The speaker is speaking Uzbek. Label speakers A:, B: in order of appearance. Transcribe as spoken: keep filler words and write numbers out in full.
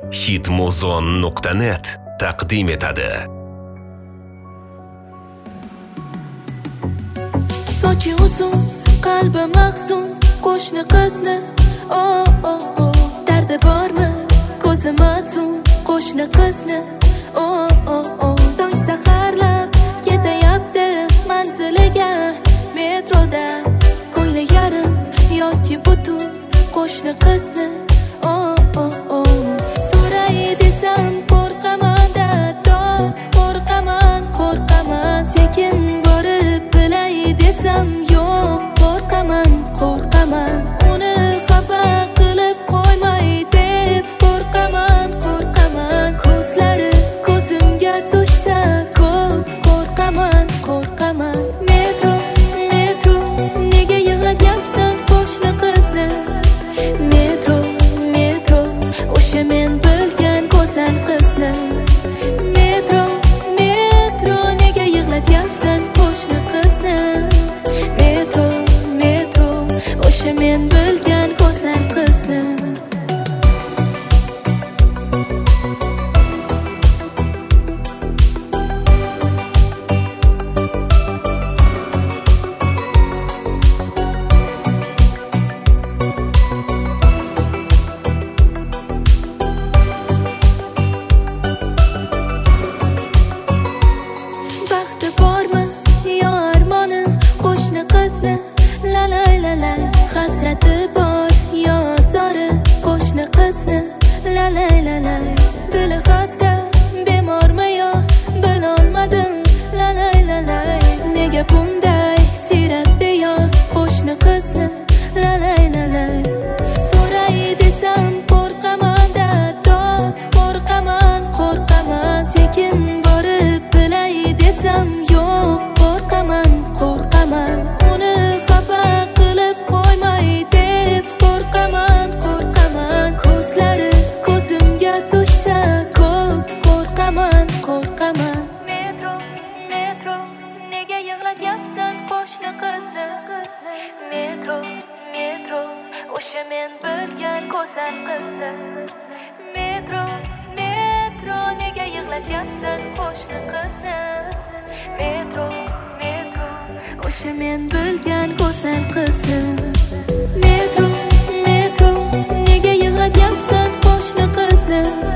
A: hitmuzon nuqta net taqdim etadi.
B: Sochi uzun, qalbi mahzun, qo'shni qizni oh oh oh dardi bormi? Ko'zi masum, qo'shni qizni oh oh oh tong saharlab ketayapti manziliga metroda ko'ngli yarim yoki butun qo'shni qizni oh oh oh so'ray desam qo'rqaman-da dod qo'rqaman qo'rqaman sekin borib bilay desam yo'q qo'rqaman qo'rqaman uni xafa qilib qo'ymay deb qo'rqaman qo'rqaman ko'zlari ko'zimga tushsa ko'p qo'rqaman qo'rqaman metro metro nega yig'latyapsan qo'shni qizni metro metro o'sha men bilgan go'zal qizni metro metro nega yig'latyapsan qo'shni qizni metro metro o'sha men bilgan go'zal qizni baxti bormi yo armoni qo'shni qizni la la la la hasrati bor yo zori qo'shni qizni la la la la dili xasta bemormi yo bilolmadim la la la la nega bunday siyratdi yo qo'shni qizni la la la la so'ray desam qo'rqaman-da dod qo'rqaman qo'rqaman sekin borib bilay desam yo'q qo'rqaman qo'rqaman uni xafa qilib qo'ymay deb qo'rqaman qo'rqaman ko'zlari ko'zimga tushsa ko'p qo'rqaman qo'rqaman metro metro nega yig'latyapsan qo'shni qizni metro metro o'sha men bilgan go'zal qizni metro metro nega yig'latyapsan qo'shni qizni metro metro o'sha men bilgan go'zal qizni metro metro nega yig'latyapsan qo'shni qizni